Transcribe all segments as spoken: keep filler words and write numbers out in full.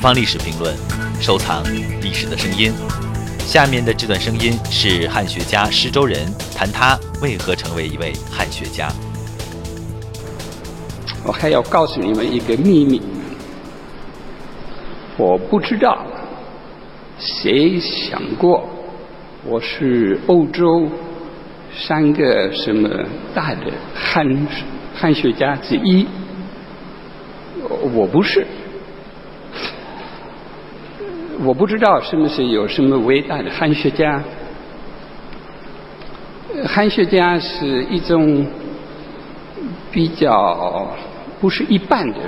方历史评论，收藏历史的声音。下面的这段声音是汉学家施周仁谈他为何成为一位汉学家。 我还要告诉你们一个秘密，我不知道谁想过我是欧洲三个什么大的汉汉学家之一，我不是。我不知道是不是有什么伟大的汉学家。汉学家是一种比较不是一般的人，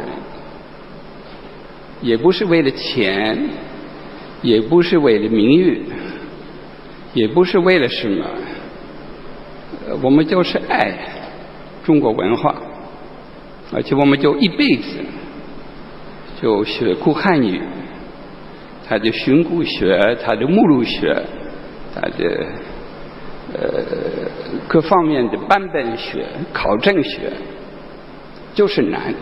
也不是为了钱，也不是为了名誉，也不是为了什么，我们就是爱中国文化，而且我们就一辈子就学古汉语，他的训诂学，他的目录学，他的呃各方面的版本学、考证学，就是难。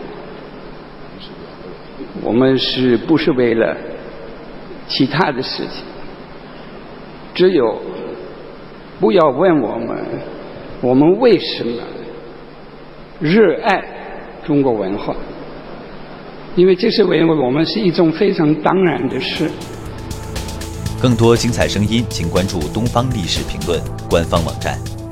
我们是不是为了其他的事情？只有不要问我们，我们为什么热爱中国文化？因为这是为我们是一种非常当然的事。 更多精彩声音，请关注东方历史评论官方网站。